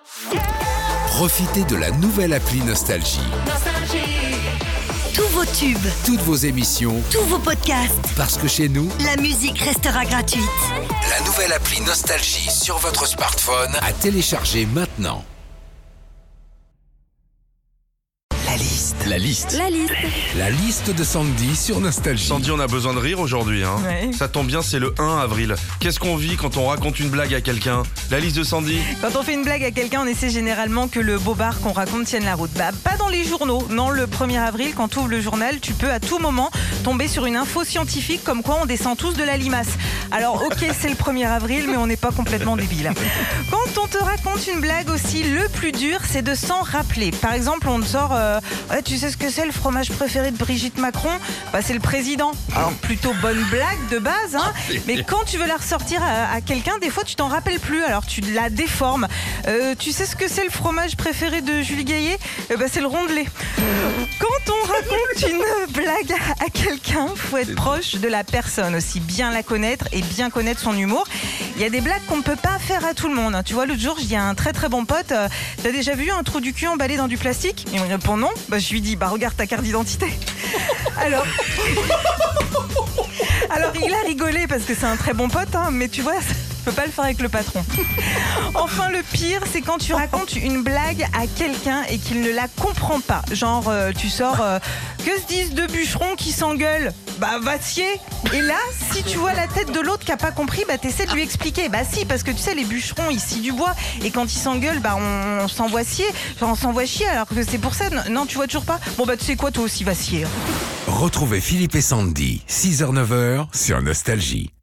Profitez de la nouvelle appli Nostalgie. Tous vos tubes, Toutes vos émissions, tous vos podcasts, parce que chez nous, la musique restera gratuite. la nouvelle appli Nostalgie sur votre smartphone à télécharger maintenant. La liste La liste de Sandy sur Nostalgie. Sandy, on a besoin de rire aujourd'hui, hein. Ouais. Ça tombe bien, c'est le 1 avril. Qu'est-ce qu'on vit quand on raconte une blague à quelqu'un? La liste de Sandy. Quand on fait une blague à quelqu'un, on essaie généralement que le bobard qu'on raconte tienne la route. Pas dans les journaux. Non, le 1er avril, quand tu ouvres le journal, tu peux à tout moment tomber sur une info scientifique comme quoi on descend tous de la limace. Alors ok, c'est le 1er avril, mais on n'est pas complètement débile. Quand on te raconte une blague aussi, le plus dur, c'est de s'en rappeler. Par exemple, on te sort ouais, tu sais ce que c'est le fromage préféré de Brigitte Macron? C'est le président. Alors plutôt bonne blague de base, hein, mais quand tu veux la ressortir à quelqu'un, des fois tu t'en rappelles plus, alors tu la déformes. Tu sais ce que c'est le fromage préféré de Julie Gaillet? C'est le rondelet. Quand on raconte une blague à quelqu'un, faut être proche de la personne aussi, bien la connaître et bien connaître son humour. Il y a des blagues qu'on ne peut pas faire à tout le monde. Tu vois, l'autre jour, je dis à un très très bon pote, t'as déjà vu un trou du cul emballé dans du plastique? Il me répond non. Je lui dis, regarde ta carte d'identité. Alors il a rigolé parce que c'est un très bon pote, hein, mais tu vois, je peux pas le faire avec le patron. Enfin, le pire, c'est quand tu racontes une blague à quelqu'un et qu'il ne la comprend pas. Genre, tu sors, que se disent deux bûcherons qui s'engueulent? Va scier. Et là, si tu vois la tête de l'autre qui a pas compris, t'essaies de lui expliquer. Si, parce que tu sais, les bûcherons, ils scient du bois. Et quand ils s'engueulent, on s'envoie scier. Genre, on s'envoie chier, alors que c'est pour ça. Non, tu vois toujours pas? Tu sais quoi, toi aussi, va scier. Retrouvez Philippe et Sandy, 6h-9h sur Nostalgie.